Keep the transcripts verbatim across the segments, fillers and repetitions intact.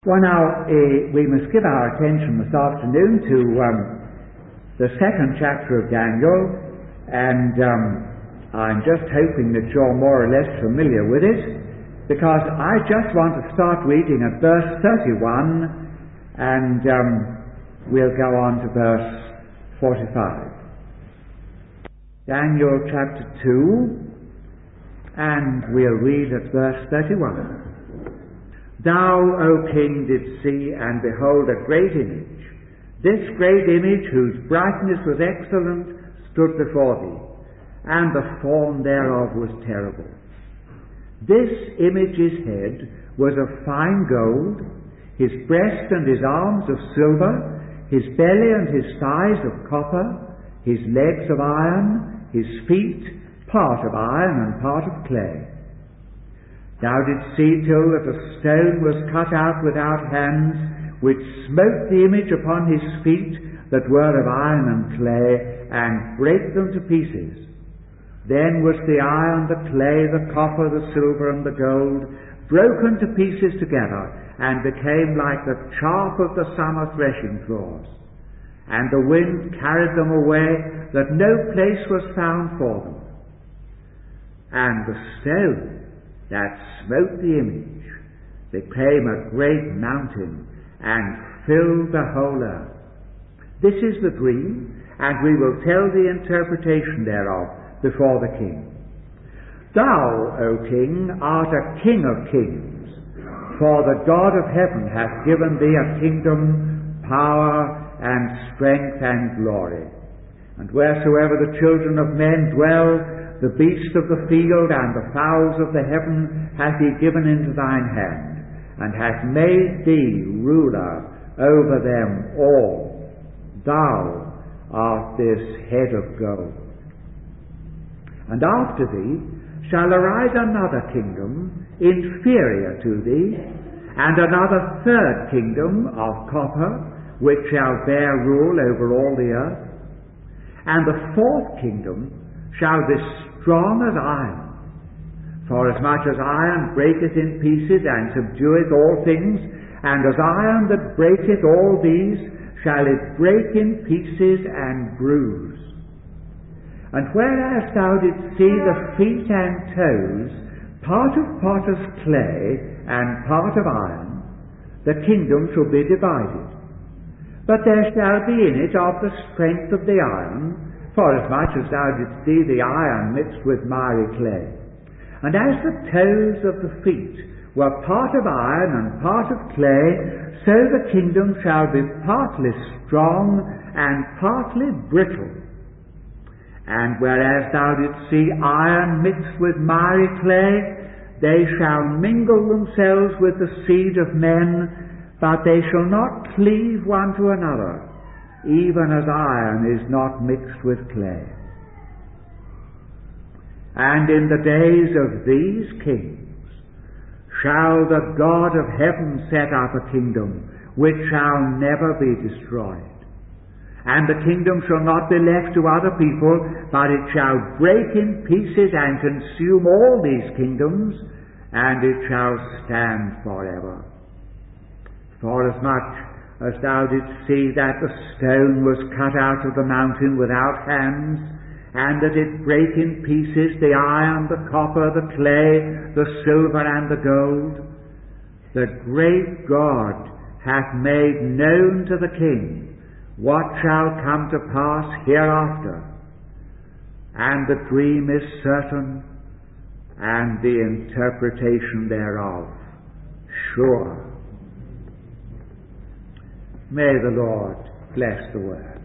Well, now, uh, we must give our attention this afternoon to um, the second chapter of Daniel, and um, I'm just hoping that you're more or less familiar with it, because I just want to start reading at verse thirty-one, and um, we'll go on to verse forty-five. Daniel chapter two, and we'll read at verse thirty-one. Thou, O king, didst see and behold a great image. This great image, whose brightness was excellent, stood before thee, and the form thereof was terrible. This image's head was of fine gold, his breast and his arms of silver, his belly and his thighs of copper, his legs of iron, his feet part of iron and part of clay. Thou didst see till that a stone was cut out without hands, which smote the image upon his feet that were of iron and clay, and brake them to pieces. Then was the iron, the clay, the copper, the silver, and the gold broken to pieces together, and became like the chaff of the summer threshing floors. And the wind carried them away, that no place was found for them. And the stone that smote the image became a great mountain, and filled the whole earth. This is the dream, and we will tell the interpretation thereof before the king. Thou, O king, art a king of kings, for the God of heaven hath given thee a kingdom, power, and strength, and glory. And wheresoever the children of men dwell, the beasts of the field and the fowls of the heaven hath he given into thine hand, and hath made thee ruler over them all. Thou art this head of gold. And after thee shall arise another kingdom inferior to thee, and another third kingdom of copper, which shall bear rule over all the earth. And the fourth kingdom shall be strong as iron. For as much as iron breaketh in pieces and subdueth all things, and as iron that breaketh all these, shall it break in pieces and bruise. And whereas thou didst see the feet and toes, part of potter's clay and part of iron, the kingdom shall be divided. But there shall be in it of the strength of the iron, forasmuch as thou didst see the iron mixed with miry clay. And as the toes of the feet were part of iron and part of clay, so the kingdom shall be partly strong and partly brittle. And whereas thou didst see iron mixed with miry clay, they shall mingle themselves with the seed of men, but they shall not cleave one to another, even as iron is not mixed with clay. And in the days of these kings shall the God of heaven set up a kingdom which shall never be destroyed. And the kingdom shall not be left to other people, but it shall break in pieces and consume all these kingdoms, and it shall stand forever. Forasmuch as thou didst see that the stone was cut out of the mountain without hands, and that it brake in pieces the iron, the copper, the clay, the silver, and the gold, the great God hath made known to the king what shall come to pass hereafter. And the dream is certain, and the interpretation thereof sure. May the Lord bless the word.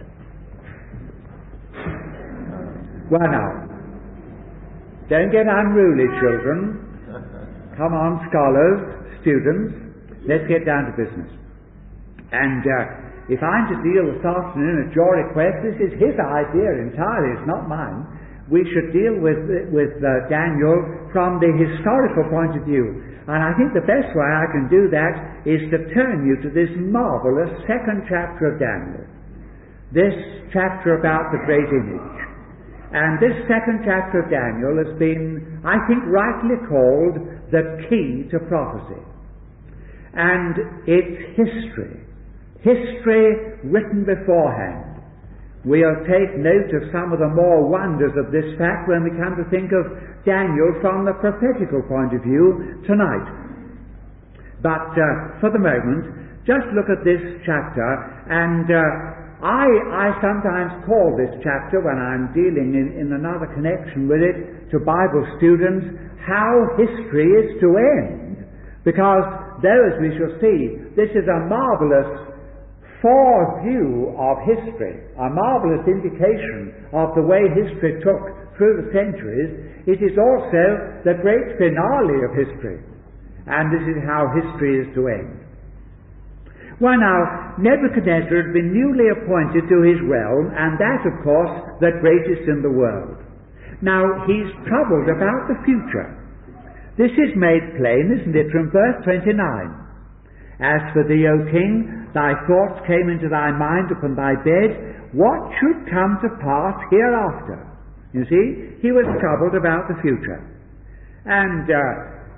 Well now, don't get unruly, children. Come on, scholars, students, let's get down to business. And uh, if I'm to deal this afternoon at your request, this is his idea entirely, it's not mine. We should deal with, with uh, Daniel from the historical point of view. And I think the best way I can do that is to turn you to this marvelous second chapter of Daniel. This chapter about the great image. And this second chapter of Daniel has been, I think, rightly called the key to prophecy. and it's history. History written beforehand. We'll take note of some of the more wonders of this fact when we come to think of Daniel from the prophetical point of view tonight. But uh, for the moment, just look at this chapter, and uh, I, I sometimes call this chapter, when I'm dealing in, in another connection with it, to Bible students, how history is to end. Because though, as we shall see, this is a marvelous foreview of history, a marvelous indication of the way history took through the centuries, it is also the great finale of history. And this is how history is to end. Well, now, Nebuchadnezzar had been newly appointed to his realm, and that, of course, the greatest in the world. Now, he's troubled about the future. This is made plain, isn't it, from verse twenty-nine. As for thee, O king, thy thoughts came into thy mind upon thy bed, what should come to pass hereafter? You see, he was troubled about the future. And uh,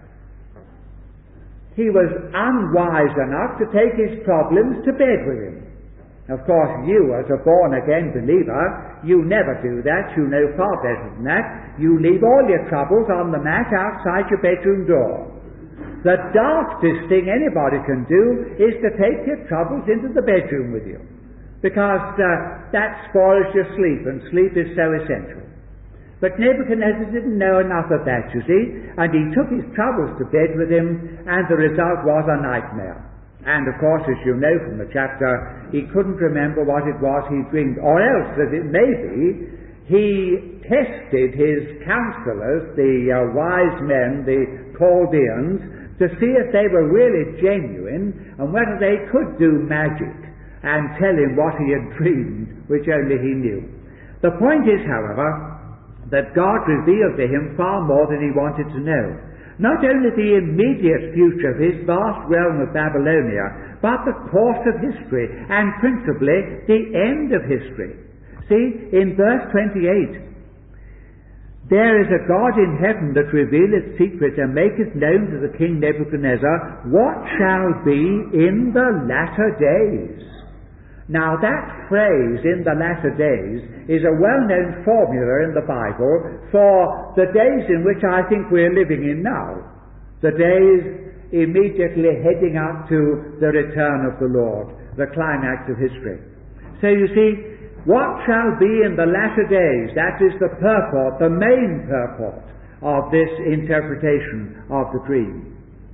he was unwise enough to take his problems to bed with him. Of course, you as a born-again believer, you never do that. You know far better than that. You leave all your troubles on the mat outside your bedroom door. The darkest thing anybody can do is to take your troubles into the bedroom with you, because uh, that spoils your sleep, and sleep is so essential. But Nebuchadnezzar didn't know enough of that, you see, and he took his troubles to bed with him, and the result was a nightmare. And of course, as you know from the chapter, he couldn't remember what it was he dreamed, or else, as it may be, he tested his counselors, the uh, wise men, the Chaldeans, to see if they were really genuine and whether they could do magic and tell him what he had dreamed, which only he knew. The point is, however, that God revealed to him far more than he wanted to know. Not only the immediate future of his vast realm of Babylonia, but the course of history, and principally the end of history. See, in verse twenty-eight, there is a God in heaven that revealeth secrets and maketh known to the king Nebuchadnezzar what shall be in the latter days. Now that phrase, in the latter days, is a well-known formula in the Bible for the days in which I think we're living in now. The days immediately heading up to the return of the Lord, the climax of history. So you see, what shall be in the latter days, that is the purport, the main purport of this interpretation of the dream.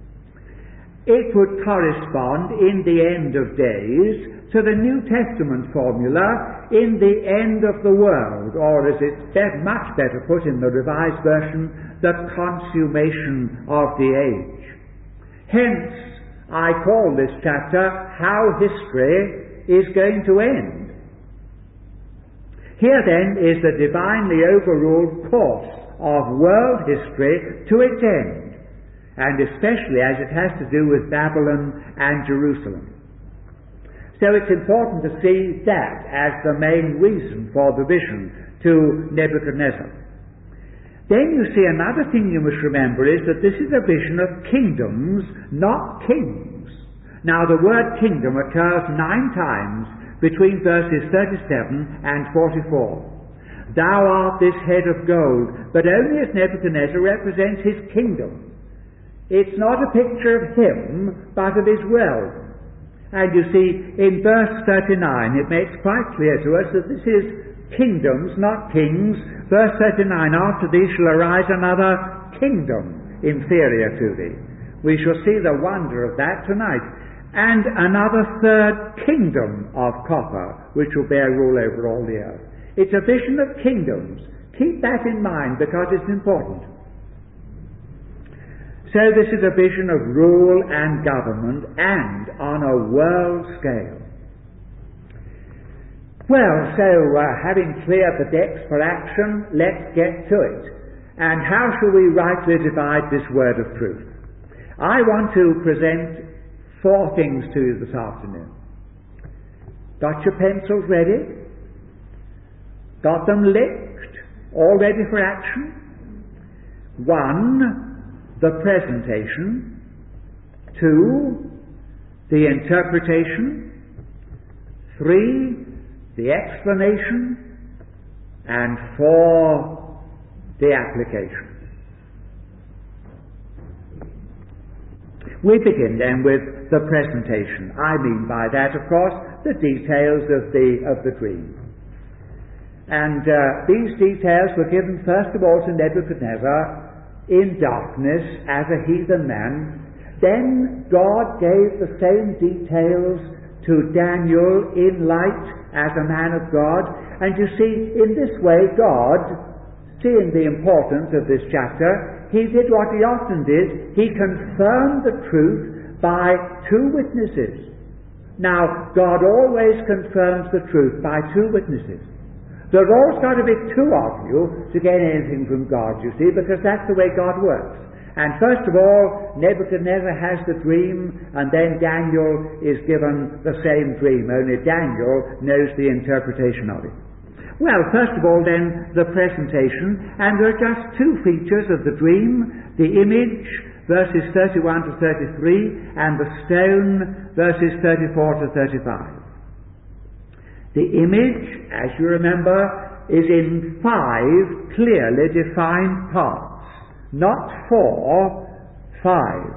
It would correspond in the end of days to the New Testament formula, in the end of the world, or as it's much better put in the Revised Version, the consummation of the age. Hence, I call this chapter, How History is Going to End. Here then is the divinely overruled course of world history to its end, and especially as it has to do with Babylon and Jerusalem. So it's important to see that as the main reason for the vision to Nebuchadnezzar. Then you see another thing you must remember is that this is a vision of kingdoms, not kings. Now the word kingdom occurs nine times between verses thirty-seven and forty-four. Thou art this head of gold, but only as Nebuchadnezzar represents his kingdom. It's not a picture of him, but of his realm. And you see, in verse thirty-nine, it makes quite clear to us that this is kingdoms, not kings. Verse thirty-nine, after thee shall arise another kingdom inferior to thee. We shall see the wonder of that tonight. And another third kingdom of copper, which will bear rule over all the earth. It's a vision of kingdoms. Keep that in mind, because it's important. So this is a vision of rule and government, and on a world scale. Well, so uh, having cleared the decks for action, let's get to it. And how shall we rightly divide this word of truth? I want to present four things to you this afternoon. Got your pencils ready? Got them licked? All ready for action? One, the presentation. Two, the interpretation, three, the explanation, and four, the application. We begin then with the presentation. I mean by that, of course, the details of the, of the dream. And uh, these details were given first of all to Nebuchadnezzar in darkness as a heathen man. Then God gave the same details to Daniel in light as a man of God. And you see, in this way, God, seeing the importance of this chapter, he did what he often did. He confirmed the truth by two witnesses. Now, God always confirms the truth by two witnesses. There's always got to be two of you to get anything from God, you see, because that's the way God works. And first of all, Nebuchadnezzar has the dream, and then Daniel is given the same dream, only Daniel knows the interpretation of it. Well, first of all then, the presentation, and there are just two features of the dream: the image, verses thirty-one to thirty-three, and the stone, verses thirty-four to thirty-five. The image, as you remember, is in five clearly defined parts, not four, five.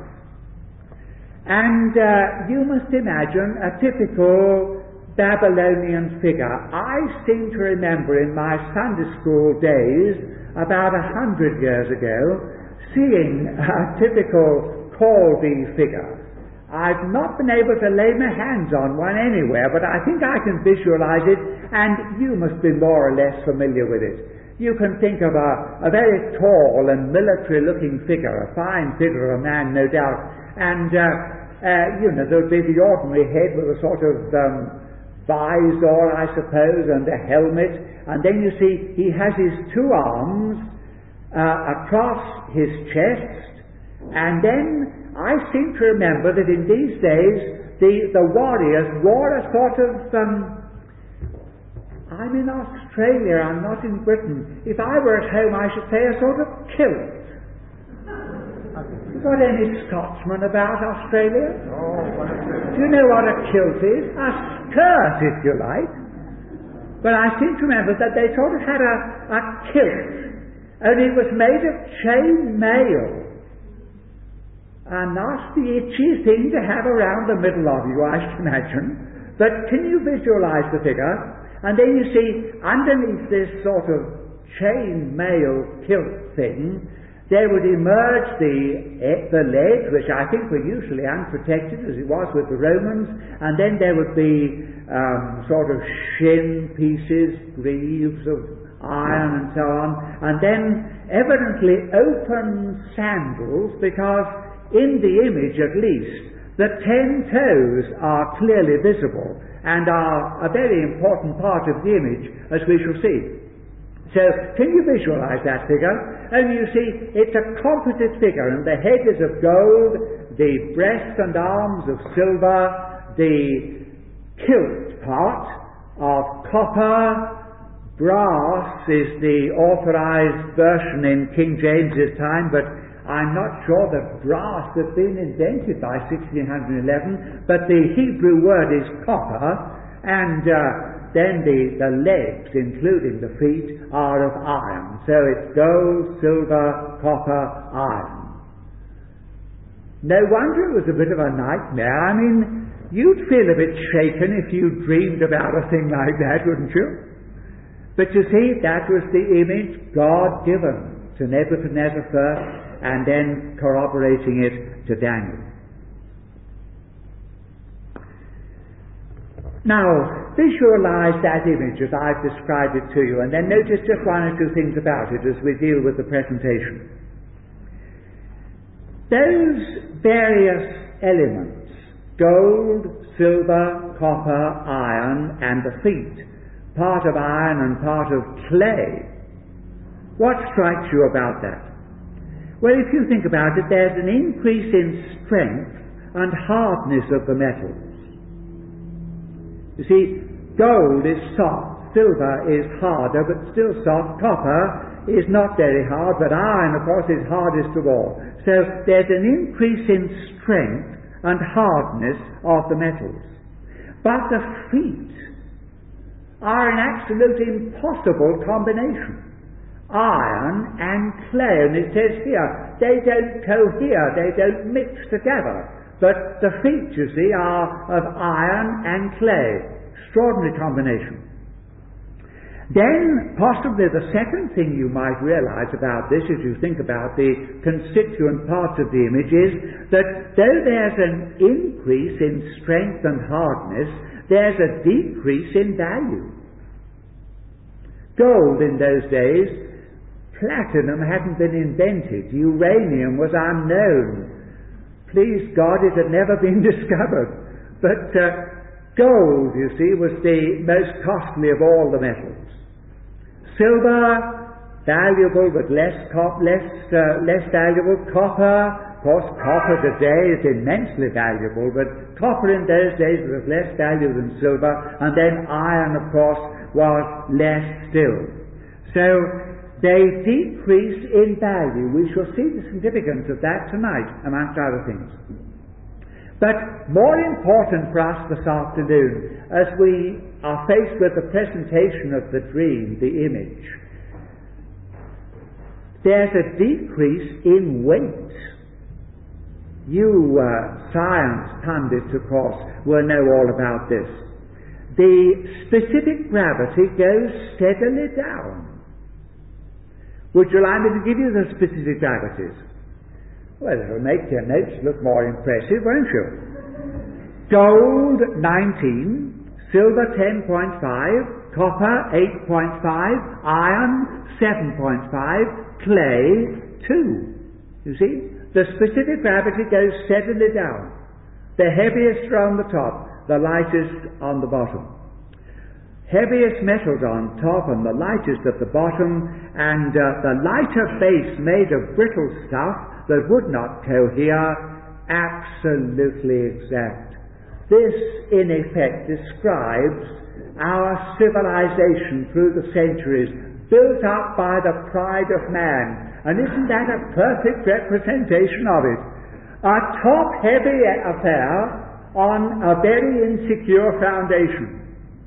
And uh, you must imagine a typical Babylonian figure. I seem to remember in my Sunday school days, about a hundred years ago, seeing a typical Chaldean figure. I've not been able to lay my hands on one anywhere, but I think I can visualize it, and you must be more or less familiar with it. You can think of a, a very tall and military-looking figure, a fine figure of a man, no doubt, and, uh, uh, you know, there would be the ordinary head with a sort of um, visor, I suppose, and a helmet, and then you see he has his two arms uh, across his chest, and then I seem to remember that in these days the, the warriors wore a sort of, um, I'm in Australia, I'm not in Britain. If I were at home I should say a sort of kilt. Got any Scotsman about Australia? Do you know what a kilt is? A skirt, if you like. But I seem to remember that they sort of had a, a kilt, and it was made of chain mail. A nasty, itchy thing to have around the middle of you, I should imagine. But can you visualize the figure? And then you see, underneath this sort of chain mail kilt thing, there would emerge the, the legs, which I think were usually unprotected, as it was with the Romans, and then there would be um, sort of shin pieces, greaves of iron and so on, and then evidently open sandals, because in the image at least, the ten toes are clearly visible and are a very important part of the image, as we shall see. So, can you visualize that figure? And you see, it's a composite figure, and the head is of gold, the breast and arms of silver, the kilt part of copper, brass is the authorized version in King James's time, but I'm not sure that brass had been invented by sixteen eleven, but the Hebrew word is copper, and uh, then the, the legs, including the feet, are of iron. So it's gold, silver, copper, iron. No wonder it was a bit of a nightmare. I mean, you'd feel a bit shaken if you dreamed about a thing like that, wouldn't you? But you see, that was the image God given to Nebuchadnezzar first, and then corroborating it to Daniel. Now, visualize that image as I've described it to you, and then notice just one or two things about it as we deal with the presentation. Those various elements, gold, silver, copper, iron, and the feet, part of iron and part of clay, what strikes you about that? Well, if you think about it, there's an increase in strength and hardness of the metals. You see, gold is soft, silver is harder but still soft, copper is not very hard, but iron, of course, is hardest of all. So there's an increase in strength and hardness of the metals. But the feet are an absolute impossible combination. Iron and clay, and it says here, they don't cohere, they don't mix together. But the feet, you see, are of iron and clay. Extraordinary combination. Then, possibly the second thing you might realize about this, as you think about the constituent parts of the image, is that though there's an increase in strength and hardness, there's a decrease in value. Gold in those days, platinum hadn't been invented, uranium was unknown. Please God, it had never been discovered. But uh, gold, you see, was the most costly of all the metals. Silver, valuable but less co- less uh, less valuable. Copper, of course, copper today is immensely valuable, but copper in those days was of less value than silver, and then iron, of course, was less still. So they decrease in value. We shall see the significance of that tonight, amongst other things. But more important for us this afternoon, as we are faced with the presentation of the dream, the image, there's a decrease in weight. You uh, science pundits, of course, will know all about this. The specific gravity goes steadily down. Would you like me to give you the specific gravities? Well, it'll make your notes look more impressive, won't you? Gold, nineteen. Silver, ten point five. Copper, eight point five. Iron, seven point five. Clay, two. You see? The specific gravity goes steadily down. The heaviest are on the top, the lightest on the bottom. Heaviest metals on top and the lightest at the bottom, and uh, the lighter base made of brittle stuff that would not cohere, absolutely exact. This, in effect, describes our civilization through the centuries, built up by the pride of man. And isn't that a perfect representation of it? A top-heavy affair on a very insecure foundation.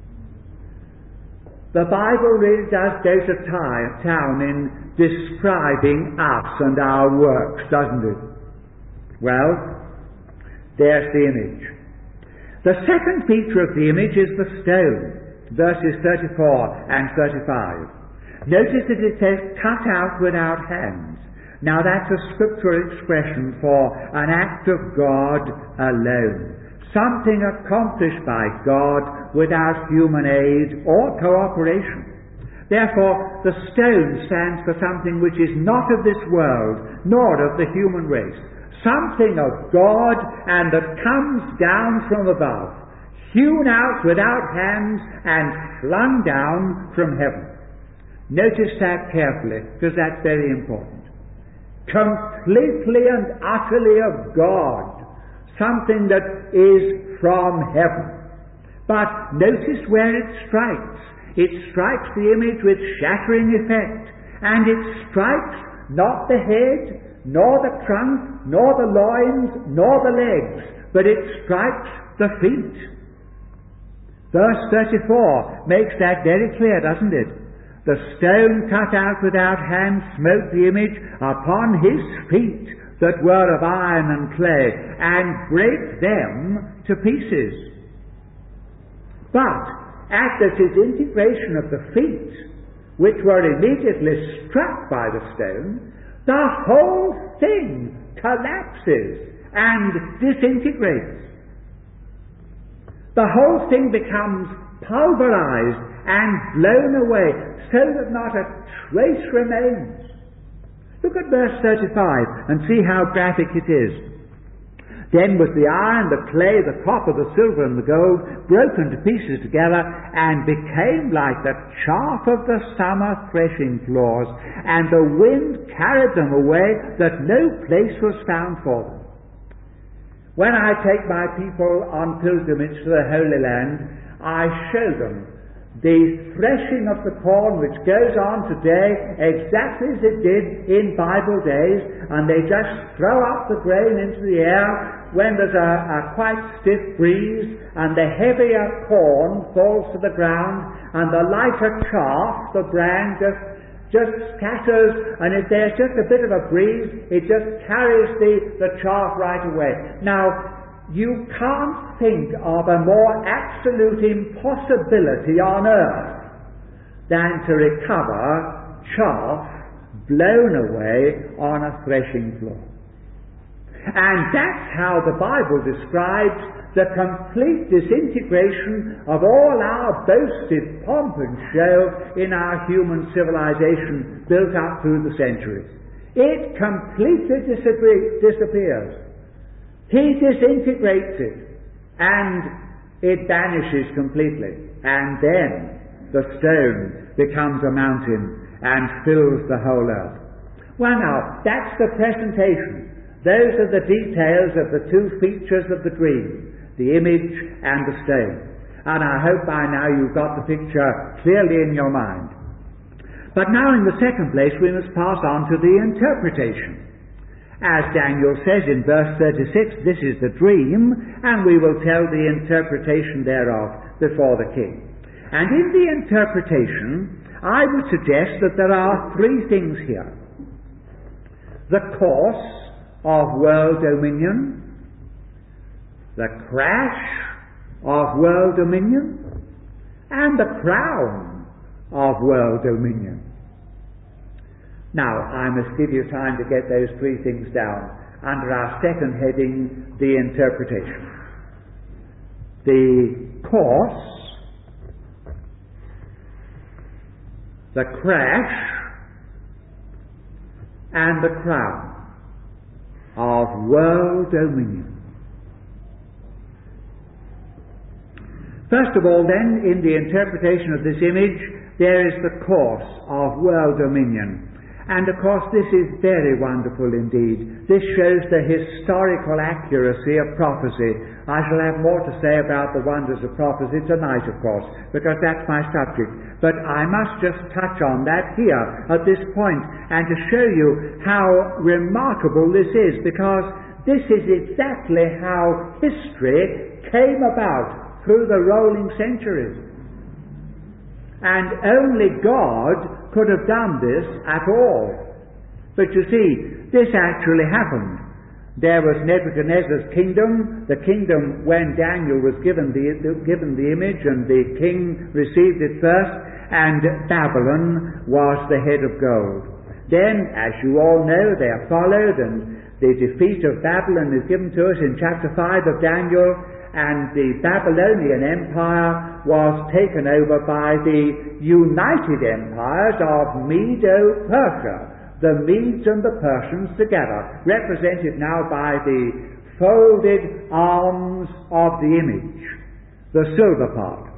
The Bible really does go to t- town in describing us and our works, doesn't it? Well, there's the image. The second feature of the image is the stone, verses thirty-four and thirty-five. Notice that it says, cut out without hands. Now that's a scriptural expression for an act of God alone. Something accomplished by God without human aid or cooperation. Therefore, the stone stands for something which is not of this world, nor of the human race. Something of God and that comes down from above, hewn out without hands and flung down from heaven. Notice that carefully, because that's very important. Completely and utterly of God. Something that is from heaven. But notice where it strikes. It strikes the image with shattering effect. And it strikes not the head, nor the trunk, nor the loins, nor the legs, but it strikes the feet. Verse thirty-four makes that very clear, doesn't it? The stone cut out without hands smote the image upon his feet that were of iron and clay, and brake them to pieces. But at the disintegration of the feet, which were immediately struck by the stone, the whole thing collapses and disintegrates. The whole thing becomes pulverized and blown away, so that not a trace remains. Look at verse thirty-five and see how graphic it is. Then was the iron, the clay, the copper, the silver, and the gold broken to pieces together, and became like the chaff of the summer threshing floors, and the wind carried them away, that no place was found for them. When I take my people on pilgrimage to the Holy Land, I show them the threshing of the corn which goes on today exactly as it did in Bible days, and they just throw up the grain into the air, when there's a, a quite stiff breeze and the heavier corn falls to the ground and the lighter chaff, the bran, just, just scatters, and if there's just a bit of a breeze, it just carries the, the chaff right away. Now, you can't think of a more absolute impossibility on earth than to recover chaff blown away on a threshing floor. And that's how the Bible describes the complete disintegration of all our boasted pomp and show in our human civilization built up through the centuries. It completely disappears. He disintegrates it, and it vanishes completely. And then the stone becomes a mountain and fills the whole earth. Well, now, that's the presentation. Those are the details of the two features of the dream, the image and the stone. And I hope by now you've got the picture clearly in your mind. But now in the second place we must pass on to the interpretation. As Daniel says in verse thirty-six, this is the dream, and we will tell the interpretation thereof before the king. And in the interpretation, I would suggest that there are three things here. The course of world dominion, the crash of world dominion, and the crown of world dominion. Now, I must give you time to get those three things down under our second heading, the interpretation. The course, the crash, and the crown of world dominion. First of all, then, in the interpretation of this image, there is the course of world dominion. And of course this is very wonderful indeed. This shows the historical accuracy of prophecy. I shall have more to say about the wonders of prophecy tonight, of course, because that's my subject. But I must just touch on that here at this point, and to show you how remarkable this is, because this is exactly how history came about through the rolling centuries. And only God could have done this at all. But you see, this actually happened. There was Nebuchadnezzar's kingdom, the kingdom when Daniel was given the, given the image and the king received it first, and Babylon was the head of gold. Then, as you all know, there followed, and the defeat of Babylon is given to us in chapter five of Daniel, and the Babylonian Empire was taken over by the united empires of Medo-Persia, the Medes and the Persians together, represented now by the folded arms of the image, the silver part.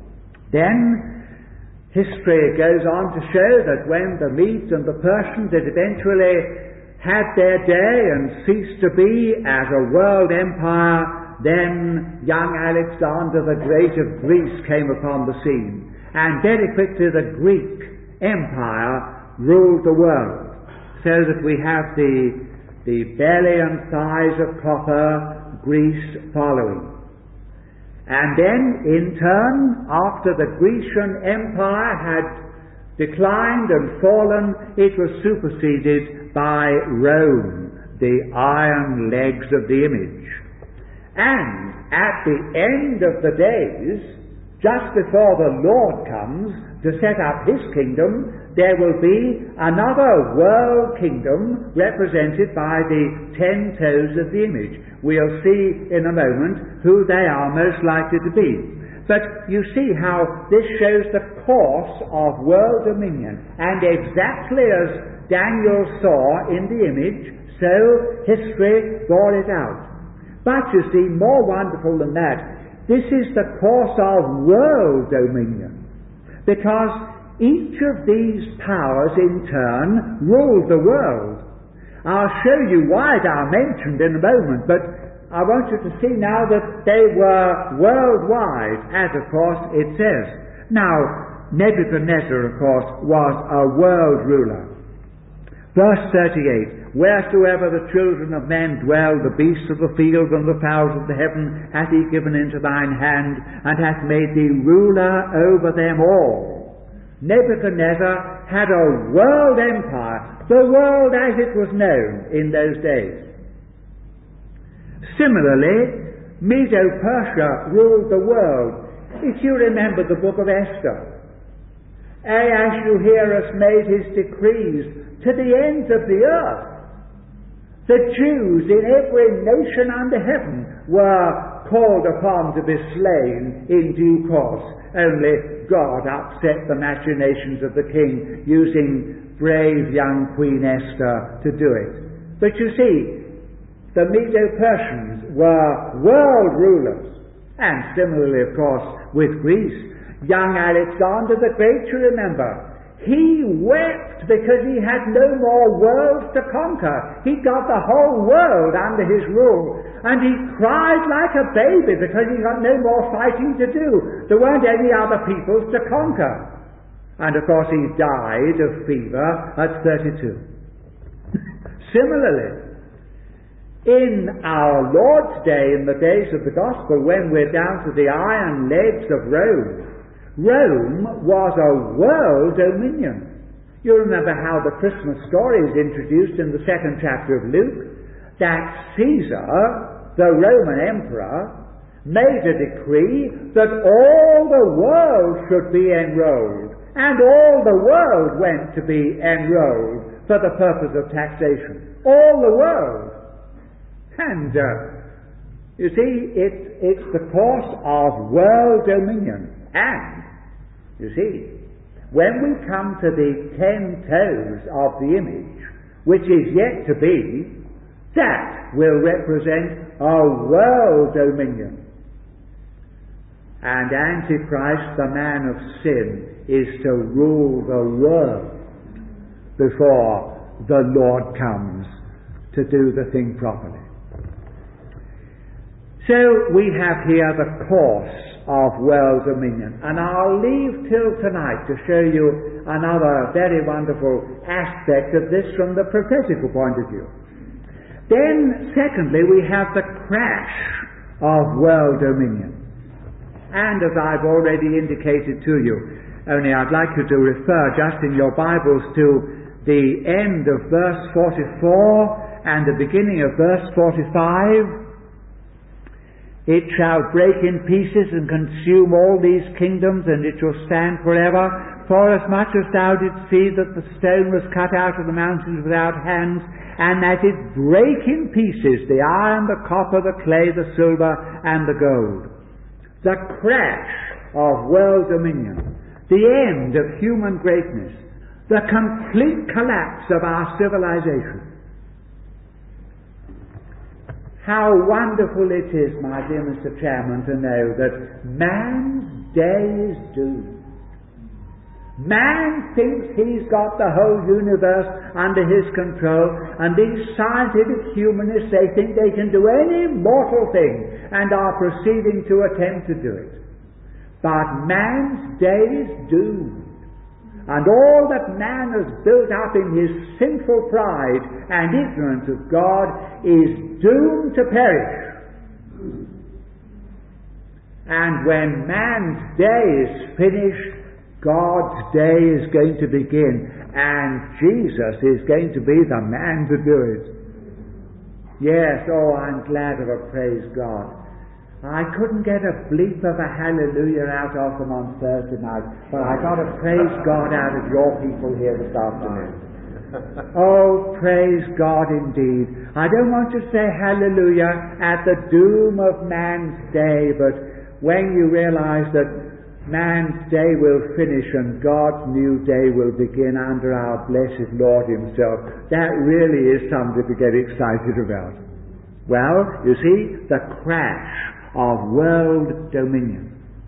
Then history goes on to show that when the Medes and the Persians had eventually had their day and ceased to be as a world empire, then young Alexander the Great of Greece came upon the scene, and very quickly the Greek Empire ruled the world, so that we have the, the belly and thighs of copper, Greece following. And then, in turn, after the Grecian Empire had declined and fallen, it was superseded by Rome, the iron legs of the image. And at the end of the days, just before the Lord comes to set up his kingdom, there will be another world kingdom represented by the ten toes of the image. We'll see in a moment who they are most likely to be. But you see how this shows the course of world dominion, and exactly as Daniel saw in the image, so history bore it out. But you see, more wonderful than that, this is the course of world dominion, because each of these powers in turn ruled the world. I'll show you why they are mentioned in a moment, but I want you to see now that they were worldwide, as of course it says. Now, Nebuchadnezzar, of course, was a world ruler. Verse thirty-eight, Wheresoever the children of men dwell, the beasts of the field and the fowls of the heaven hath he given into thine hand, and hath made thee ruler over them all. Nebuchadnezzar had a world empire, the world as it was known in those days. Similarly, Medo-Persia ruled the world. If you remember the book of Esther, Ahasuerus made his decrees to the ends of the earth. The Jews in every nation under heaven were called upon to be slain in due course. Only God upset the machinations of the king, using brave young Queen Esther to do it. But you see, the Medo-Persians were world rulers, and similarly, of course, with Greece. Young Alexander the Great, you remember, he wept because he had no more worlds to conquer. He got the whole world under his rule, and he cried like a baby because he got no more fighting to do. There weren't any other peoples to conquer. And of course he died of fever at thirty-two. Similarly, in our Lord's day, in the days of the gospel, when we're down to the iron legs of Rome, Rome was a world dominion. You remember how the Christmas story is introduced in the second chapter of Luke, that Caesar, the Roman emperor, made a decree that all the world should be enrolled, and all the world went to be enrolled for the purpose of taxation. All the world. And, uh, you see, it's, it's the course of world dominion. And, you see, when we come to the ten toes of the image, which is yet to be, that will represent a world dominion. And Antichrist, the man of sin, is to rule the world before the Lord comes to do the thing properly. So we have here the course of world dominion, and I'll leave till tonight to show you another very wonderful aspect of this from the prophetical point of view. Then, secondly, we have the crash of world dominion. And as I've already indicated to you, only I'd like you to refer just in your Bibles to the end of verse forty-four and the beginning of verse forty-five. It shall break in pieces and consume all these kingdoms, and it shall stand forever. Forasmuch as thou didst see that the stone was cut out of the mountains without hands, and that it brake in pieces the iron, the copper, the clay, the silver, and the gold. The crash of world dominion, the end of human greatness, the complete collapse of our civilization. How wonderful it is, my dear Mister Chairman, to know that man's day is doomed. Man thinks he's got the whole universe under his control, and these scientific humanists, they think they can do any mortal thing, and are proceeding to attempt to do it. But man's day is doomed. And all that man has built up in his sinful pride and ignorance of God is doomed to perish. And when man's day is finished, God's day is going to begin, and Jesus is going to be the man to do it. Yes, oh, I'm glad of it, praise God. I couldn't get a bleep of a hallelujah out of them on Thursday night, but I got a praise God out of your people here this afternoon. Oh, praise God indeed. I don't want to say hallelujah at the doom of man's day, but when you realize that man's day will finish and God's new day will begin under our blessed Lord himself, that really is something to get excited about. Well, you see, the crash of world dominion.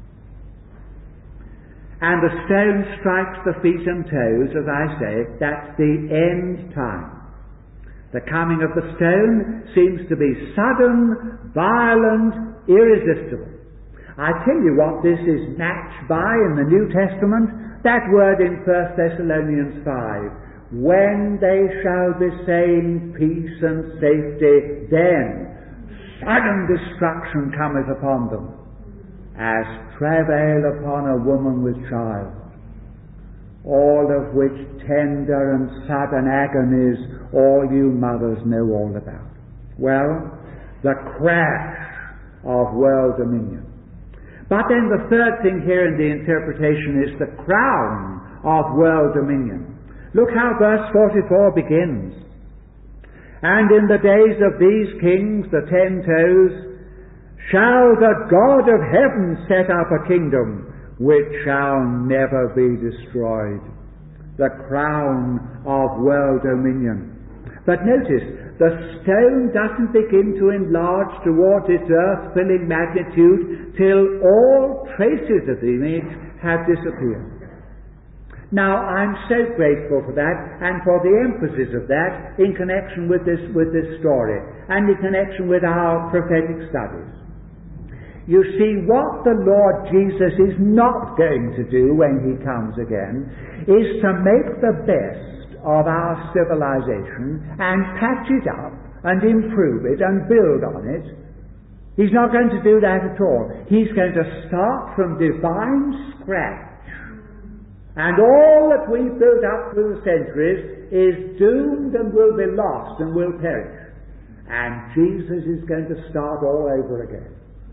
And the stone strikes the feet and toes, as I say, that's the end time. The coming of the stone seems to be sudden, violent, irresistible. I tell you what this is matched by in the New Testament, that word in First Thessalonians five, when they shall be saying peace and safety, then sudden destruction cometh upon them, as travail upon a woman with child, all of which tender and sudden agonies all you mothers know all about. Well, the crash of world dominion. But then the third thing here in the interpretation is the crown of world dominion. Look how verse forty-four begins. And in the days of these kings, the ten toes, shall the God of heaven set up a kingdom which shall never be destroyed. The crown of world dominion. But notice, the stone doesn't begin to enlarge towards its earth-filling magnitude till all traces of the image have disappeared. Now, I'm so grateful for that, and for the emphasis of that in connection with this, with this story, and in connection with our prophetic studies. You see, what the Lord Jesus is not going to do when he comes again is to make the best of our civilization and patch it up and improve it and build on it. He's not going to do that at all. He's going to start from divine scratch. And all that we've built up through the centuries is doomed and will be lost and will perish. And Jesus is going to start all over again.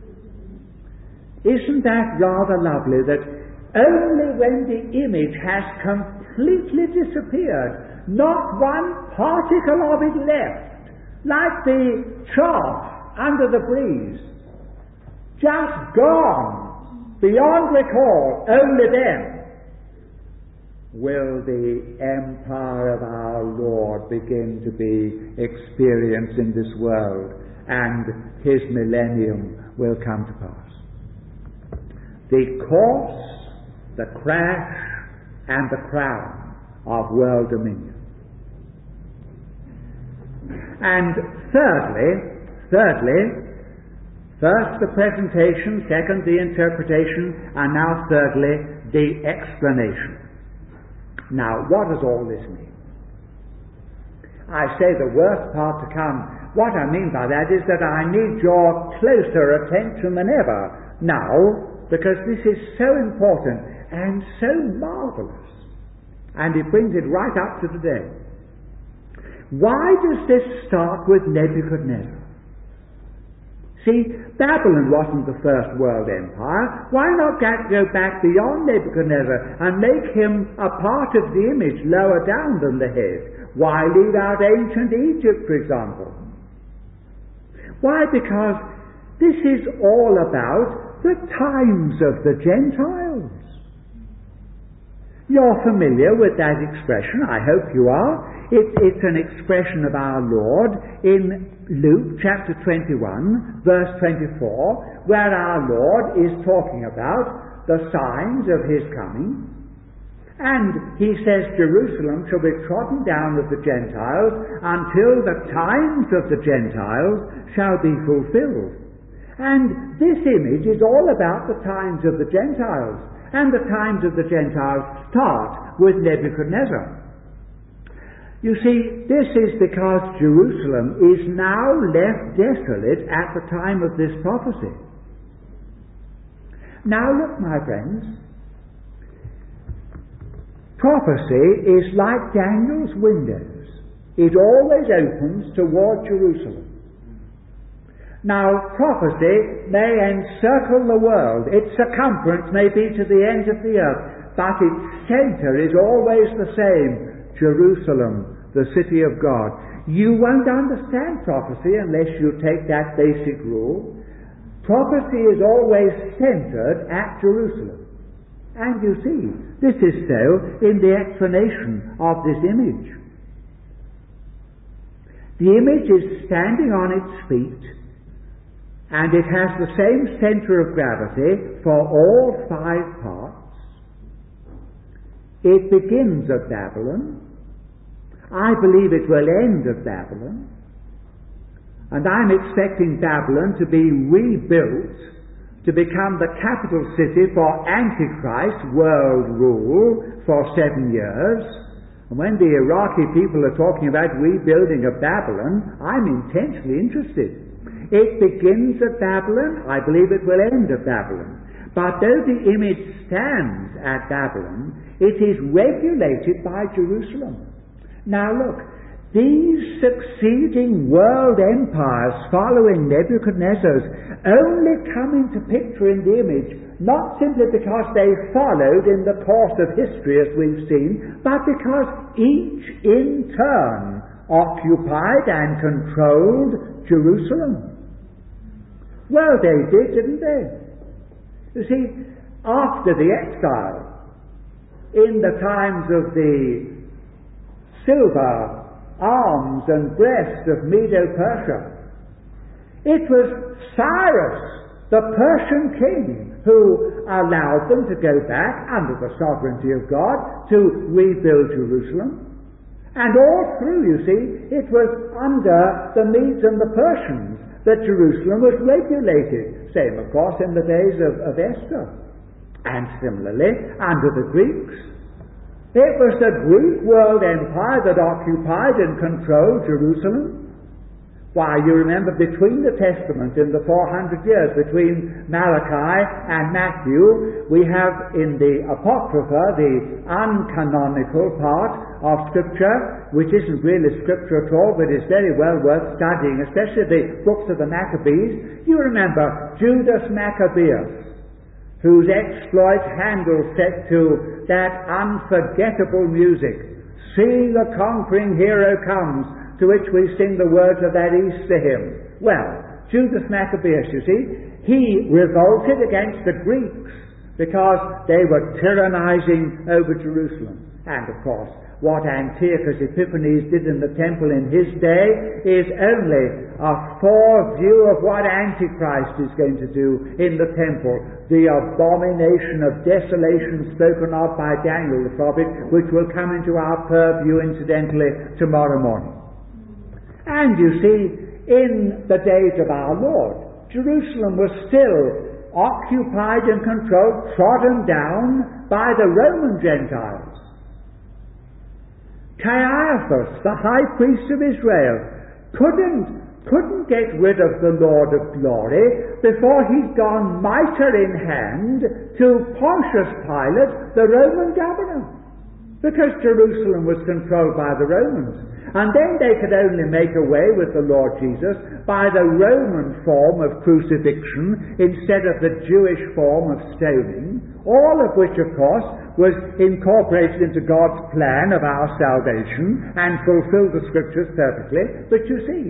Isn't that rather lovely that only when the image has completely disappeared, not one particle of it left, like the chaff under the breeze, just gone, beyond recall, only then will the empire of our Lord begin to be experienced in this world, and his millennium will come to pass. The course, the crash, and the crown of world dominion. And thirdly, thirdly, first the presentation, second the interpretation, and now thirdly the explanation. Now, what does all this mean? I say the worst part to come. What I mean by that is that I need your closer attention than ever now, because this is so important and so marvelous. And it brings it right up to today. Why does this start with Nebuchadnezzar? See, Babylon wasn't the first world empire. Why not go back beyond Nebuchadnezzar and make him a part of the image lower down than the head? Why leave out ancient Egypt, for example? Why? Because this is all about the times of the Gentiles. You're familiar with that expression, I hope you are. It, it's an expression of our Lord in Luke chapter twenty-one, verse twenty-four, where our Lord is talking about the signs of his coming. And he says Jerusalem shall be trodden down of the Gentiles until the times of the Gentiles shall be fulfilled. And this image is all about the times of the Gentiles. And the times of the Gentiles start with Nebuchadnezzar. You see, this is because Jerusalem is now left desolate at the time of this prophecy. Now look, my friends, prophecy is like Daniel's windows. It always opens toward Jerusalem. Now, prophecy may encircle the world. Its circumference may be to the ends of the earth, but its center is always the same, Jerusalem, the city of God. You won't understand prophecy unless you take that basic rule. Prophecy is always centered at Jerusalem. And you see, this is so in the explanation of this image. The image is standing on its feet, and it has the same center of gravity for all five parts. It begins at Babylon. I believe it will end at Babylon. And I'm expecting Babylon to be rebuilt to become the capital city for Antichrist world rule for seven years. And when the Iraqi people are talking about rebuilding of Babylon, I'm intensely interested. It begins at Babylon, I believe it will end at Babylon. But though the image stands at Babylon, it is regulated by Jerusalem. Now look, these succeeding world empires following Nebuchadnezzar's only come into picture in the image, not simply because they followed in the course of history as we've seen, but because each in turn occupied and controlled Jerusalem. Well, they did, didn't they? You see, after the exile, in the times of the silver arms and breast of Medo-Persia, it was Cyrus, the Persian king, who allowed them to go back under the sovereignty of God to rebuild Jerusalem. And all through, you see, it was under the Medes and the Persians that Jerusalem was regulated. Same, of course, in the days of, of Esther. And similarly, under the Greeks. It was the Greek world empire that occupied and controlled Jerusalem. Why, you remember between the Testaments in the four hundred years, between Malachi and Matthew, we have in the Apocrypha, the uncanonical part of Scripture, which isn't really Scripture at all, but is very well worth studying, especially the books of the Maccabees. You remember Judas Maccabeus, whose exploit Handel set to that unforgettable music, "See the conquering hero comes," to which we sing the words of that Easter hymn. Well, Judas Maccabeus, you see, he revolted against the Greeks because they were tyrannizing over Jerusalem. And of course, what Antiochus Epiphanes did in the temple in his day is only a foreview of what Antichrist is going to do in the temple, the abomination of desolation spoken of by Daniel the prophet, which will come into our purview incidentally tomorrow morning. And you see, in the days of our Lord, Jerusalem was still occupied and controlled, trodden down by the Roman Gentiles. Caiaphas, the high priest of Israel, couldn't, couldn't get rid of the Lord of glory before he'd gone mitre in hand to Pontius Pilate, the Roman governor, because Jerusalem was controlled by the Romans. And then they could only make away with the Lord Jesus by the Roman form of crucifixion instead of the Jewish form of stoning, all of which, of course, was incorporated into God's plan of our salvation and fulfilled the Scriptures perfectly. But you see,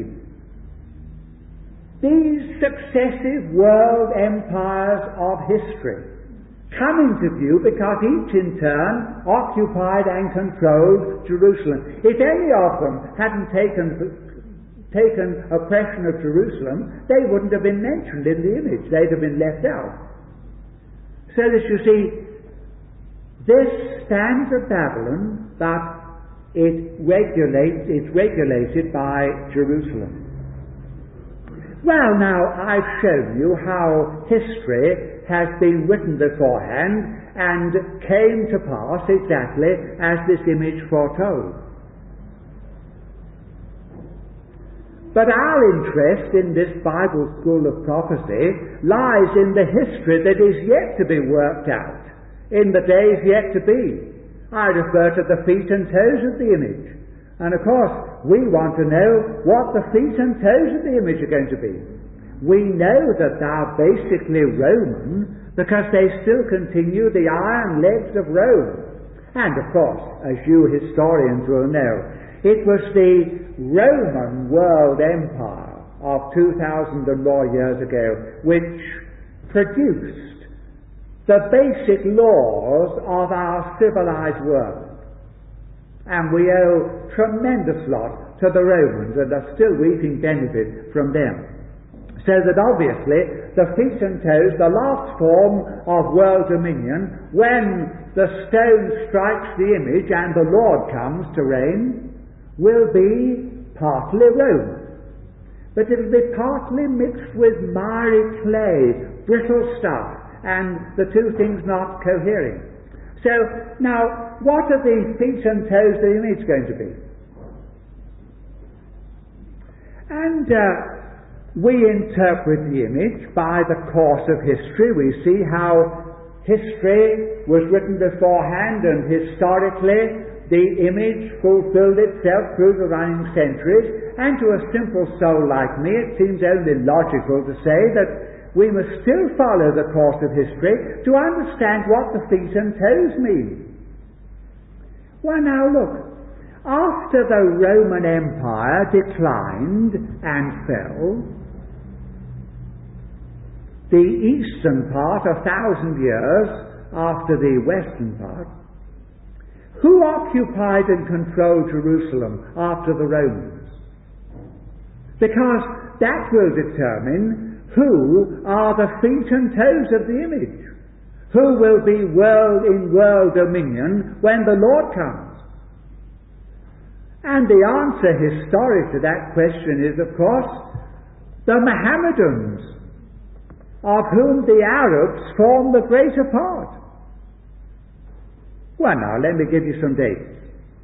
these successive world empires of history come into view because each in turn occupied and controlled Jerusalem. If any of them hadn't taken, taken oppression of Jerusalem, they wouldn't have been mentioned in the image. They'd have been left out. So that you see, this stands at Babylon, but it regulates, it's regulated by Jerusalem. Well, now, I've shown you how history has been written beforehand and came to pass exactly as this image foretold. But our interest in this Bible school of prophecy lies in the history that is yet to be worked out, in the days yet to be. I refer to the feet and toes of the image. And of course, we want to know what the feet and toes of the image are going to be. We know that they're basically Roman because they still continue the iron legs of Rome. And of course, as you historians will know, it was the Roman world empire of two thousand and more years ago which produced the basic laws of our civilized world. And we owe tremendous lot to the Romans and are still reaping benefit from them. So that obviously the feet and toes, the last form of world dominion, when the stone strikes the image and the Lord comes to reign, will be partly Roman. But it will be partly mixed with miry clay, brittle stuff, and the two things not cohering. So, now, what are the feet and toes of the image going to be? And uh, we interpret the image by the course of history. We see how history was written beforehand, and historically the image fulfilled itself through the running centuries. And to a simple soul like me, it seems only logical to say that we must still follow the course of history to understand what the feet and toes mean. Well, now look. After the Roman Empire declined and fell, the eastern part, a thousand years after the western part, who occupied and controlled Jerusalem after the Romans? Because that will determine who are the feet and toes of the image. Who will be world in world dominion when the Lord comes? And the answer historic to that question is, of course, the Mohammedans, of whom the Arabs form the greater part. Well, now, let me give you some dates.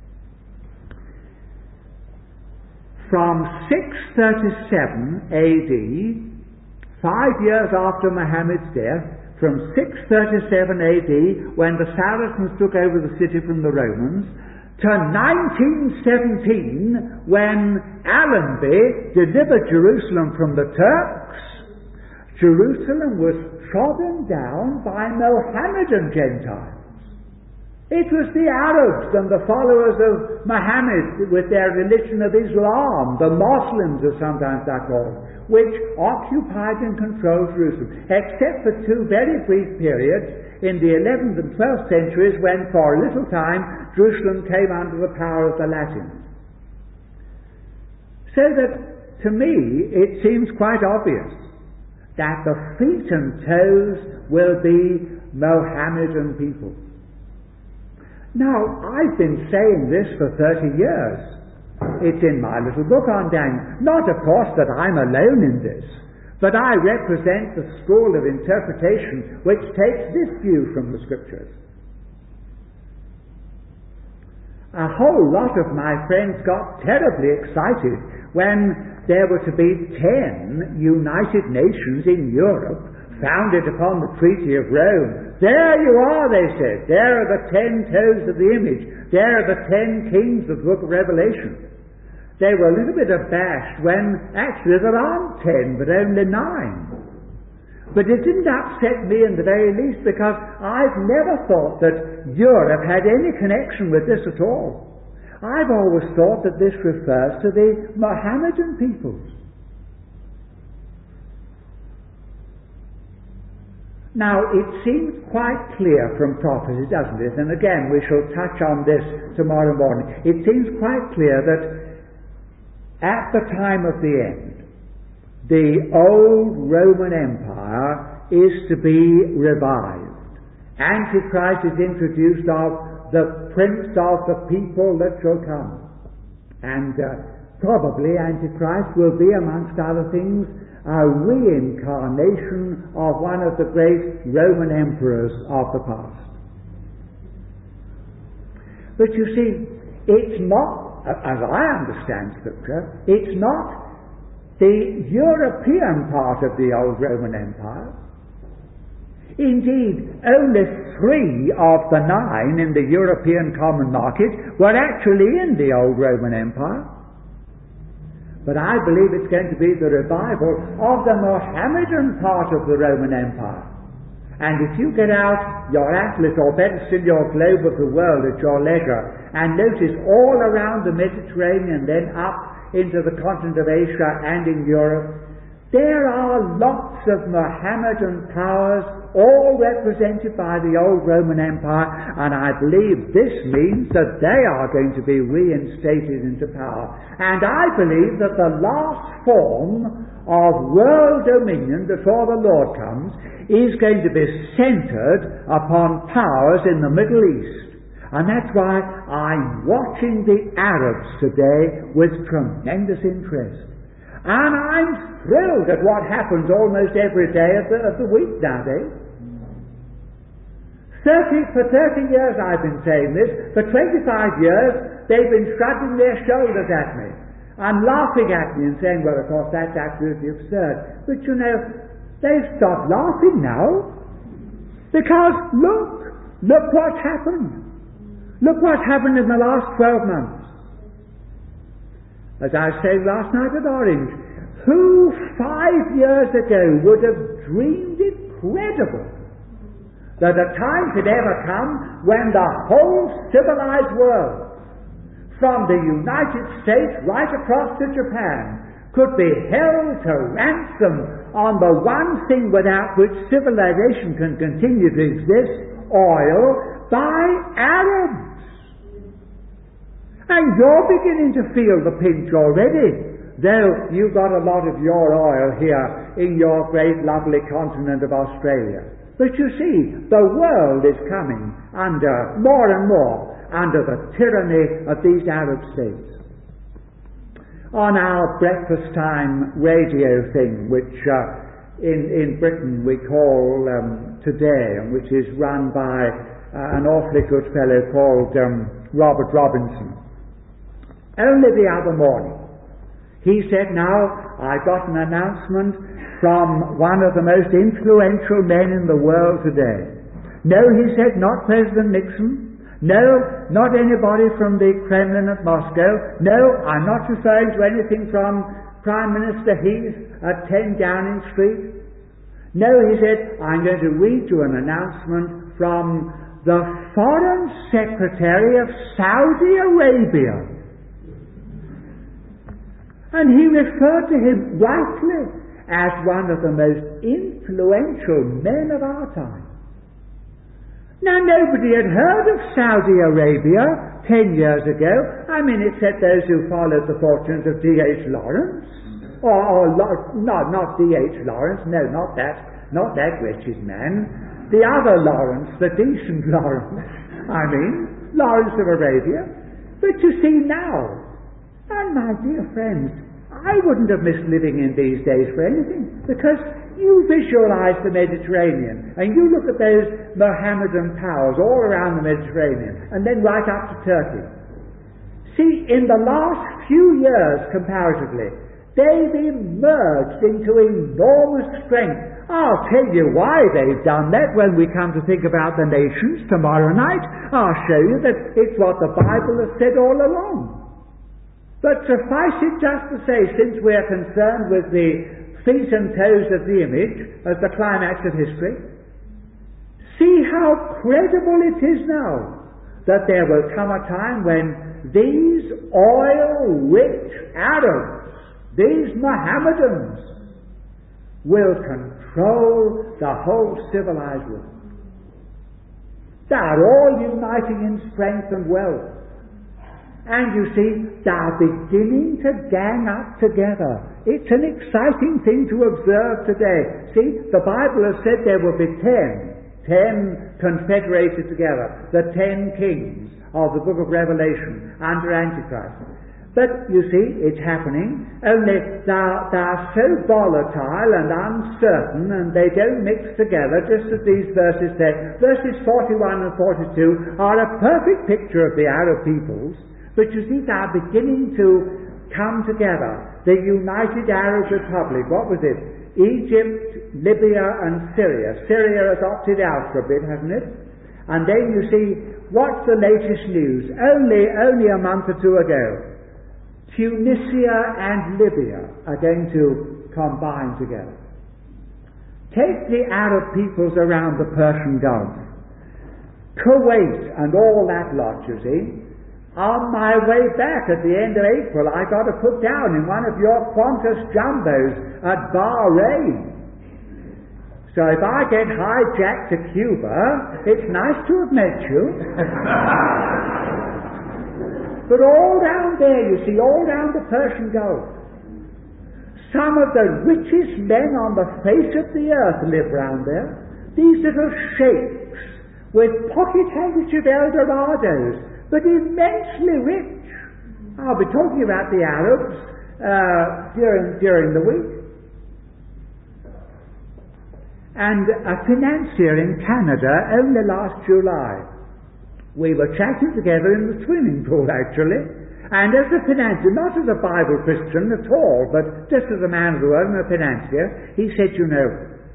From six thirty-seven A D, five years after Muhammad's death, from six thirty-seven A D, when the Saracens took over the city from the Romans, to nineteen seventeen, when Allenby delivered Jerusalem from the Turks, Jerusalem was trodden down by Mohammedan Gentiles. It was the Arabs and the followers of Muhammad with their religion of Islam, the Muslims as sometimes they're called, which occupied and controlled Jerusalem, except for two very brief periods in the eleventh and twelfth centuries when for a little time Jerusalem came under the power of the Latins. So that, to me, it seems quite obvious that the feet and toes will be Mohammedan people. Now, I've been saying this for thirty years. It's in my little book on Daniel. Not, of course, that I'm alone in this, but I represent the school of interpretation which takes this view from the Scriptures. A whole lot of my friends got terribly excited when there were to be ten United Nations in Europe founded upon the Treaty of Rome. There you are, they said. There are the ten toes of the image. There are the ten kings of the book of Revelation. They were a little bit abashed when actually there aren't ten, but only nine. But it didn't upset me in the very least, because I've never thought that Europe had any connection with this at all. I've always thought that this refers to the Mohammedan peoples. Now, it seems quite clear from prophecy, doesn't it? And again, we shall touch on this tomorrow morning. It seems quite clear that at the time of the end, the old Roman Empire is to be revived. Antichrist is introduced of the prince of the people that shall come. And uh, probably Antichrist will be, amongst other things, a reincarnation of one of the great Roman emperors of the past. But you see, it's not, as I understand Scripture, it's not the European part of the old Roman Empire. Indeed, only three of the nine in the European common market were actually in the old Roman Empire. But I believe it's going to be the revival of the Mohammedan part of the Roman Empire. And if you get out your atlas, or better still your globe of the world at your leisure, and notice all around the Mediterranean, then up into the continent of Asia and in Europe, there are lots of Mohammedan powers, all represented by the old Roman Empire, and I believe this means that they are going to be reinstated into power. And I believe that the last form of world dominion before the Lord comes is going to be centered upon powers in the Middle East. And that's why I'm watching the Arabs today with tremendous interest. And I'm thrilled at what happens almost every day of the, of the week nowadays. thirty, for thirty years I've been saying this. For twenty-five years they've been shrugging their shoulders at me and laughing at me and saying, well, of course, that's absolutely absurd. But you know, they've stopped laughing now. Because look, look what's happened. Look what's happened in the last twelve months. As I was saying last night at Orange, who five years ago would have dreamed it credible that a time could ever come when the whole civilized world, from the United States right across to Japan, could be held to ransom on the one thing without which civilization can continue to exist, oil, by Arabs. And you're beginning to feel the pinch already, though you've got a lot of your oil here in your great lovely continent of Australia. But you see, the world is coming under, more and more, under the tyranny of these Arab states. On our breakfast time radio thing, which uh, in, in Britain we call um, Today, and which is run by uh, an awfully good fellow called um, Robert Robinson. Only the other morning, he said, now, I got an announcement from one of the most influential men in the world today. No, he said, not President Nixon. No, not anybody from the Kremlin at Moscow. No, I'm not referring to anything from Prime Minister Heath at ten Downing Street. No, he said, I'm going to read you an announcement from the Foreign Secretary of Saudi Arabia. And he referred to him rightly as one of the most influential men of our time. Now, nobody had heard of Saudi Arabia ten years ago. I mean, except those who followed the fortunes of D H Lawrence. Or, or no, not D H Lawrence, no, not that, not that wretched man. The other Lawrence, the decent Lawrence, I mean, Lawrence of Arabia. But you see now, and my dear friends, I wouldn't have missed living in these days for anything, because you visualize the Mediterranean, and you look at those Mohammedan powers all around the Mediterranean, and then right up to Turkey. See, in the last few years, comparatively, they've emerged into enormous strength. I'll tell you why they've done that when we come to think about the nations tomorrow night. I'll show you that it's what the Bible has said all along. But suffice it just to say, since we're concerned with the feet and toes of the image as the climax of history, see how credible it is now that there will come a time when these oil-rich Arabs, these Mohammedans, will control the whole civilized world. They are all uniting in strength and wealth. And you see, they are beginning to gang up together. It's an exciting thing to observe today. See, the Bible has said there will be ten, ten confederated together, the ten kings of the book of Revelation under Antichrist. But you see, it's happening, only they are, they are so volatile and uncertain, and they don't mix together, just as these verses say. Verses forty-one and forty-two are a perfect picture of the Arab peoples. But you see, they are beginning to come together. The United Arab Republic, what was it? Egypt, Libya and Syria. Syria has opted out for a bit, hasn't it? And then you see, what's the latest news? Only, only a month or two ago, Tunisia and Libya are going to combine together. Take the Arab peoples around the Persian Gulf, Kuwait and all that lot, you see. On my way back at the end of April, I got to put down in one of your Qantas jumbos at Bahrain. So if I get hijacked to Cuba, it's nice to have met you. But all down there, you see, all down the Persian Gulf, some of the richest men on the face of the earth live round there. These little sheikhs with pocket handkerchief Eldorados, but immensely rich. I'll be talking about the Arabs uh, during, during the week. and a financier in Canada only last July. We were chatting together in the swimming pool, actually, and as a financier, not as a Bible Christian at all, but just as a man of the world and a financier, he said, you know,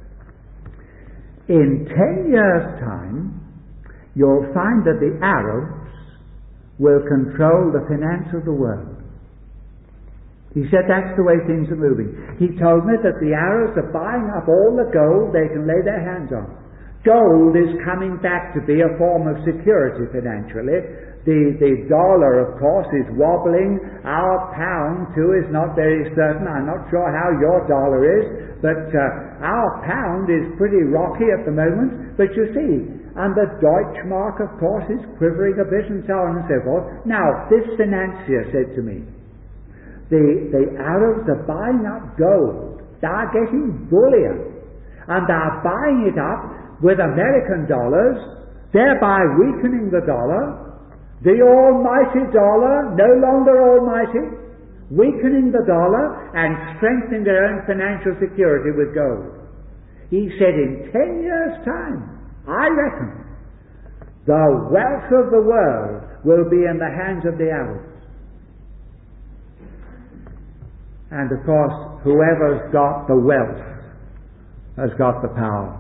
in ten years' time, you'll find that the Arabs will control the finance of the world. He said that's the way things are moving. He told me that the Arabs are buying up all the gold they can lay their hands on. Gold is coming back to be a form of security financially. The, the dollar, of course, is wobbling. Our pound, too, is not very certain. I'm not sure how your dollar is, but uh, our pound is pretty rocky at the moment. But you see, and the Deutschmark, of course, is quivering a bit and so on and so forth. Now, this financier said to me, the, the Arabs are buying up gold. They're getting bullion. And they're buying it up with American dollars, thereby weakening the dollar. The almighty dollar, no longer almighty, weakening the dollar and strengthening their own financial security with gold. He said in ten years' time, I reckon, the wealth of the world will be in the hands of the Arabs. And of course, whoever's got the wealth has got the power.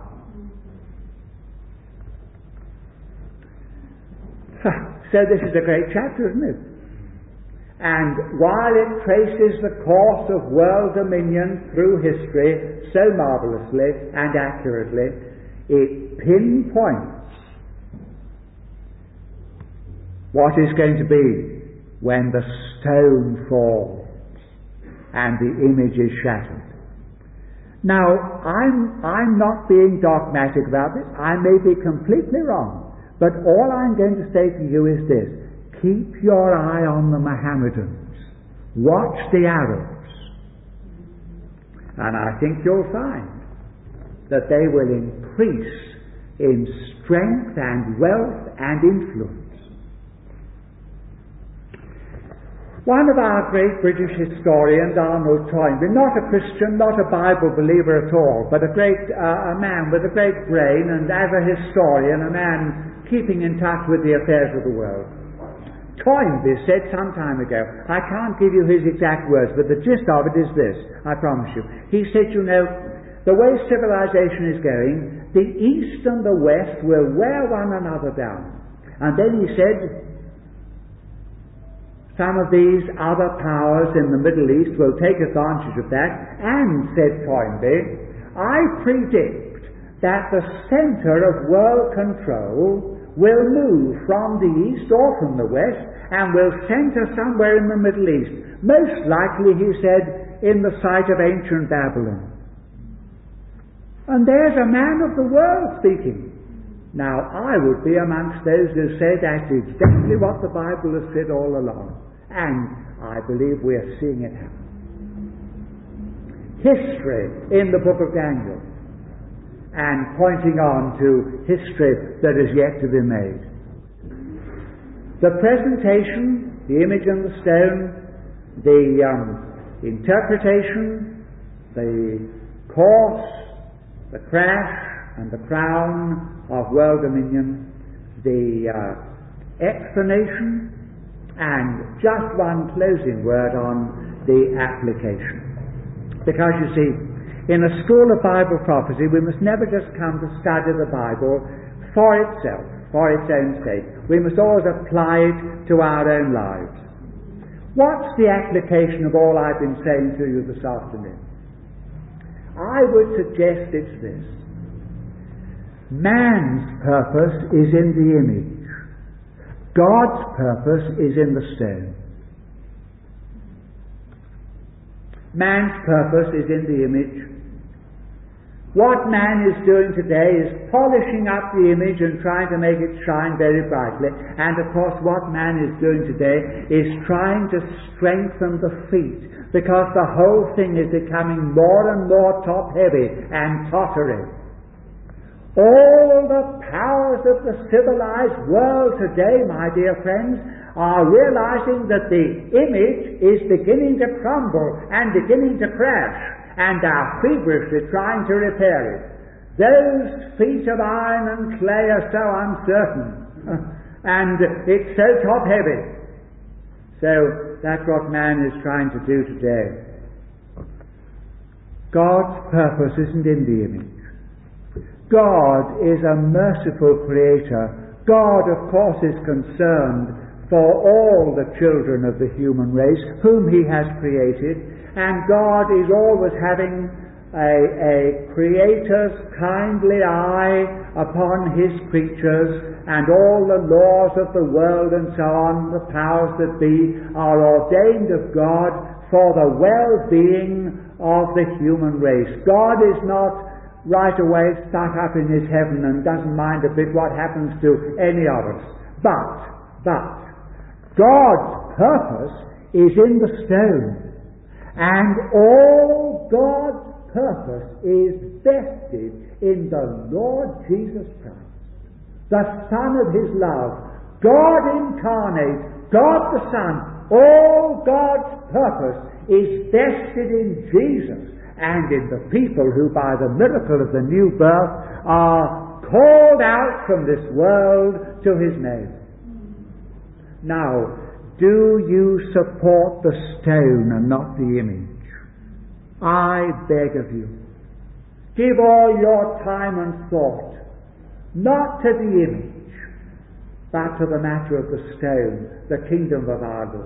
So this is a great chapter, isn't it? And while it traces the course of world dominion through history so marvellously and accurately, it pinpoints what is going to be when the stone falls and the image is shattered. Now, I'm, I'm not being dogmatic about this. I may be completely wrong. But all I'm going to say to you is this: keep your eye on the Mohammedans. Watch the Arabs. And I think you'll find that they will increase in strength and wealth and influence. One of our great British historians, Arnold Toynbee, not a Christian, not a Bible believer at all, but a great uh, a man with a great brain, and as a historian, a man keeping in touch with the affairs of the world. Toynbee said some time ago, I can't give you his exact words, but the gist of it is this, I promise you. He said, you know, the way civilization is going, the East and the West will wear one another down. And then he said, some of these other powers in the Middle East will take advantage of that, and, said Toynbee, I predict that the center of world control will move from the East or from the West and will center somewhere in the Middle East. Most likely, he said, in the site of ancient Babylon. And there's a man of the world speaking. Now, I would be amongst those who say that's exactly what the Bible has said all along. And I believe we are seeing it happen. History in the book of Daniel, and pointing on to history that is yet to be made. The presentation, the image and the stone, the um, interpretation, the course, the crash and the crown of world dominion, the uh, explanation, and just one closing word on the application. Because you see, in a school of Bible prophecy, we must never just come to study the Bible for itself, for its own sake. We must always apply it to our own lives. What's the application of all I've been saying to you this afternoon? I would suggest it's this. Man's purpose is in the image. God's purpose is in the stone. Man's purpose is in the image. What man is doing today is polishing up the image and trying to make it shine very brightly. And of course what man is doing today is trying to strengthen the feet, because the whole thing is becoming more and more top-heavy and tottering. All the powers of the civilized world today, my dear friends, are realizing that the image is beginning to crumble and beginning to crash, and are feverishly trying to repair it. Those feet of iron and clay are so uncertain, and it's so top-heavy. So that's what man is trying to do today. God's purpose isn't in the image. God is a merciful creator. God, of course, is concerned for all the children of the human race whom he has created, and God is always having a, a creator's kindly eye upon his creatures, and all the laws of the world and so on, the powers that be, are ordained of God for the well-being of the human race. God is not right away stuck up in his heaven and doesn't mind a bit what happens to any of us. But, but, God's purpose is in the stone, and all God's purpose is vested in the Lord Jesus Christ, the Son of his love, God incarnate, God the Son. All God's purpose is vested in Jesus and in the people who, by the miracle of the new birth, are called out from this world to his name. Now, do you support the stone and not the image? I beg of you, give all your time and thought, not to the image, but to the matter of the stone, the kingdom of our Lord.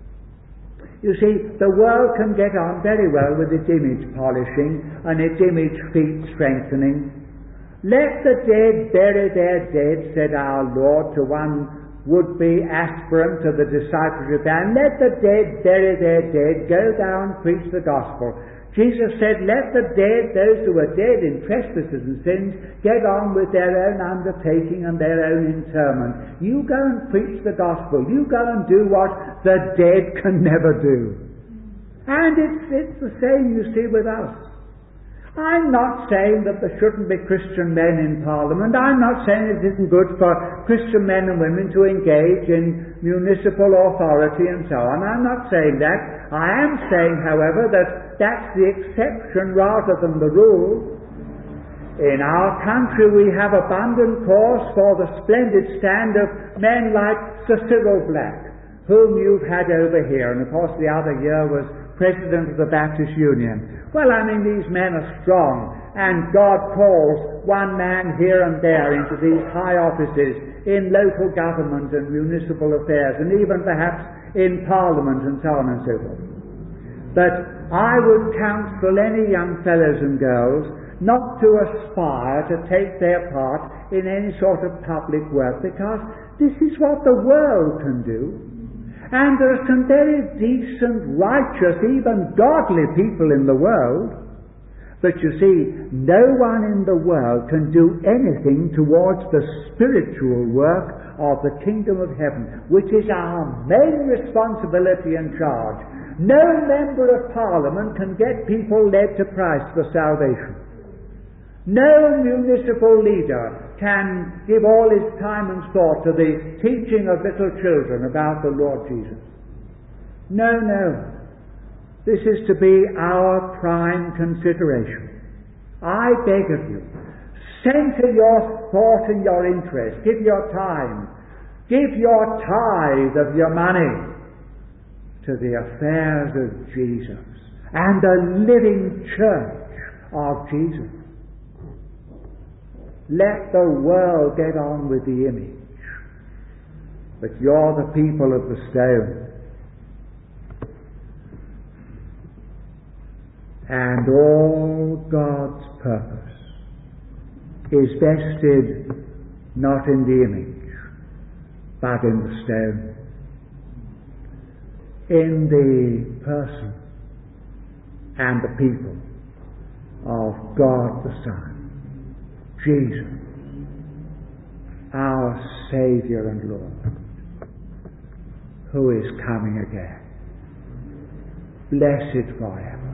You see, the world can get on very well with its image polishing and its image feet strengthening. Let the dead bury their dead, said our Lord to one would-be aspirant to the discipleship, and let the dead bury their dead, go down, preach the gospel. Jesus said, let the dead, those who are dead in trespasses and sins, get on with their own undertaking and their own interment. You go and preach the gospel. You go and do what the dead can never do. And it's, it's the same, you see, with us. I'm not saying that there shouldn't be Christian men in Parliament. I'm not saying it isn't good for Christian men and women to engage in municipal authority and so on. I'm not saying that. I am saying, however, that that's the exception rather than the rule. In our country we have abundant cause for the splendid stand of men like Sir Cyril Black, whom you've had over here, and of course the other year was President of the Baptist Union. Well, I mean, these men are strong, and God calls one man here and there into these high offices in local government and municipal affairs, and even perhaps in Parliament and so on and so forth. But I would counsel any young fellows and girls not to aspire to take their part in any sort of public work, because this is what the world can do. And there are some very decent, righteous, even godly people in the world. But you see, no one in the world can do anything towards the spiritual work of the kingdom of heaven, which is our main responsibility and charge. No member of Parliament can get people led to Christ for salvation. No municipal leader can give all his time and thought to the teaching of little children about the Lord Jesus. No, no. This is to be our prime consideration. I beg of you, center your thought and your interest, give your time, give your tithe of your money to the affairs of Jesus and the living church of Jesus. Let the world get on with the image, but you're the people of the stone. And all God's purpose is vested not in the image, but in the stone, in the person and the people of God the Son, Jesus, our Saviour and Lord, who is coming again. Blessed forever.